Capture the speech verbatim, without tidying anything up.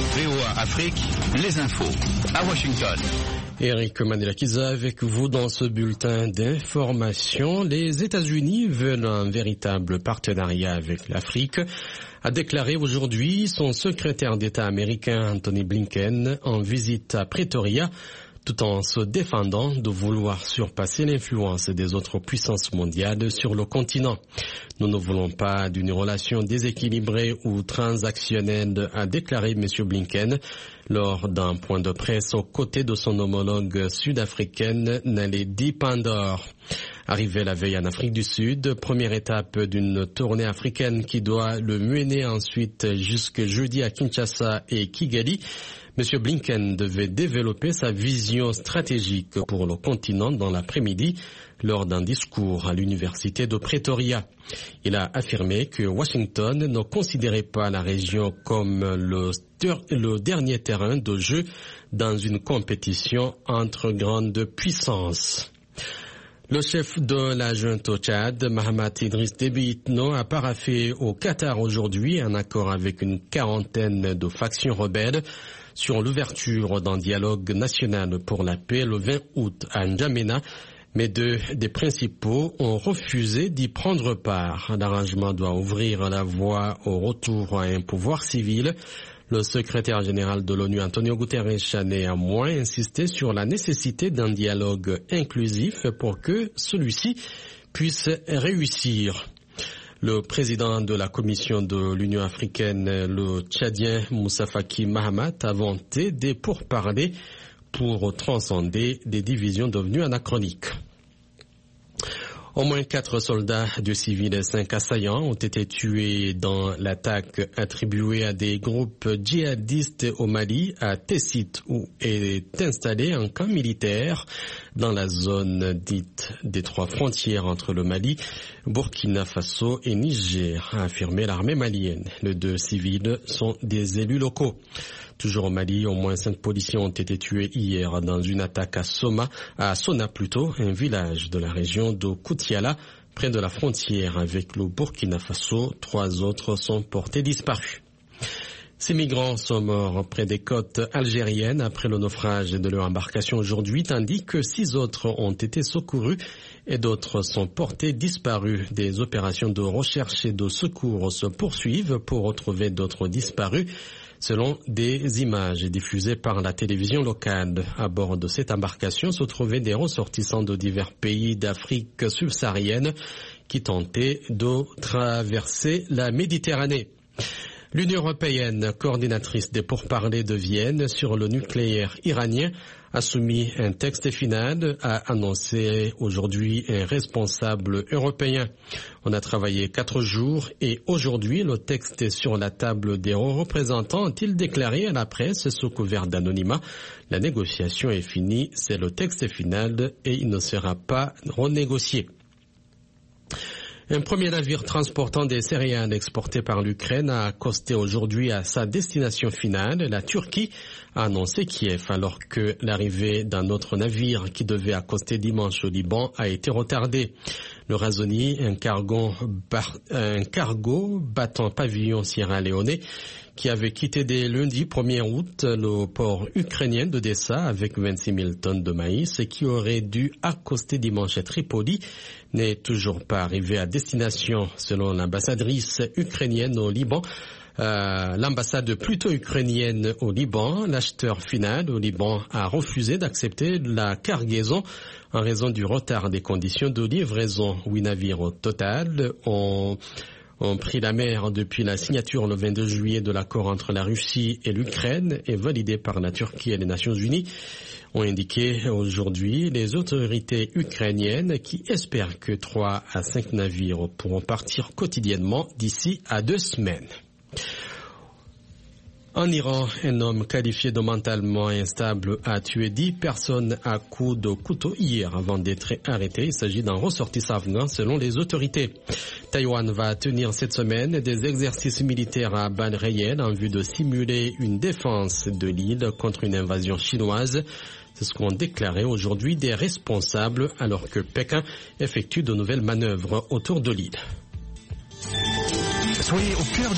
V O A Afrique, les infos à Washington. Eric Mandela-Kiza avec vous dans ce bulletin d'information. Les États-Unis veulent un véritable partenariat avec l'Afrique, a déclaré aujourd'hui son secrétaire d'État américain Anthony Blinken en visite à Pretoria, tout en se défendant de vouloir surpasser l'influence des autres puissances mondiales sur le continent. Nous ne voulons pas d'une relation déséquilibrée ou transactionnelle, a déclaré M. Blinken lors d'un point de presse aux côtés de son homologue sud-africaine Naledi Pandor. Arrivé la veille en Afrique du Sud, première étape d'une tournée africaine qui doit le mener ensuite jusque jeudi à Kinshasa et Kigali, M. Blinken devait développer sa vision stratégique pour le continent dans l'après-midi lors d'un discours à l'université de Pretoria. Il a affirmé que Washington ne considérait pas la région comme le, le dernier terrain de jeu dans une compétition entre grandes puissances. Le chef de la junte au Tchad, Mahamat Idriss Déby Itno, a paraphé au Qatar aujourd'hui un accord avec une quarantaine de factions rebelles sur l'ouverture d'un dialogue national pour la paix le vingt août à N'Djamena, mais deux des principaux ont refusé d'y prendre part. L'arrangement doit ouvrir la voie au retour à un pouvoir civil. Le secrétaire général de l'ONU, Antonio Guterres, a néanmoins insisté sur la nécessité d'un dialogue inclusif pour que celui-ci puisse réussir. Le président de la Commission de l'Union africaine, le Tchadien Moussa Faki Mahamat, a vanté des pourparlers pour transcender des divisions devenues anachroniques. Au moins quatre soldats de civils et cinq assaillants ont été tués dans l'attaque attribuée à des groupes djihadistes au Mali, à Tessit, où est installé un camp militaire dans la zone dite des trois frontières entre le Mali, Burkina Faso et Niger, a affirmé l'armée malienne. Les deux civils sont des élus locaux. Toujours au Mali, au moins cinq policiers ont été tués hier dans une attaque à Soma, à Sona plutôt, un village de la région de Koutiala, près de la frontière avec le Burkina Faso. Trois autres sont portés disparus. Ces migrants sont morts près des côtes algériennes après le naufrage de leur embarcation aujourd'hui, tandis que six autres ont été secourus et d'autres sont portés disparus. Des opérations de recherche et de secours se poursuivent pour retrouver d'autres disparus, selon des images diffusées par la télévision locale. À bord de cette embarcation se trouvaient des ressortissants de divers pays d'Afrique subsaharienne qui tentaient de traverser la Méditerranée. L'Union européenne, coordinatrice des pourparlers de Vienne sur le nucléaire iranien, a soumis un texte final, a annoncé aujourd'hui un responsable européen. On a travaillé quatre jours et aujourd'hui le texte est sur la table des hauts représentants, ont-ils déclaré à la presse sous couvert d'anonymat. La négociation est finie, c'est le texte final et il ne sera pas renégocié. Un premier navire transportant des céréales exportées par l'Ukraine a accosté aujourd'hui à sa destination finale. La Turquie a annoncé Kiev alors que l'arrivée d'un autre navire qui devait accoster dimanche au Liban a été retardée. Le Razoni, un cargo, bar, un cargo battant pavillon Sierra Leone, qui avait quitté dès lundi premier août le port ukrainien d'Odessa avec vingt-six mille tonnes de maïs et qui aurait dû accoster dimanche à Tripoli, n'est toujours pas arrivé à destination selon l'ambassadrice ukrainienne au Liban. Euh, l'ambassade plutôt ukrainienne au Liban, l'acheteur final au Liban a refusé d'accepter la cargaison en raison du retard des conditions de livraison. Huit navires au total ont ont pris la mer depuis la signature le vingt-deux juillet de l'accord entre la Russie et l'Ukraine et validé par la Turquie et les Nations Unies, ont indiqué aujourd'hui les autorités ukrainiennes qui espèrent que trois à cinq navires pourront partir quotidiennement d'ici à deux semaines. En Iran, un homme qualifié de mentalement instable a tué dix personnes à coups de couteau hier avant d'être arrêté. Il s'agit d'un ressortissant afghan selon les autorités. Taïwan va tenir cette semaine des exercices militaires à balles réelles en vue de simuler une défense de l'île contre une invasion chinoise. C'est ce qu'ont déclaré aujourd'hui des responsables alors que Pékin effectue de nouvelles manœuvres autour de l'île. Soyez au cœur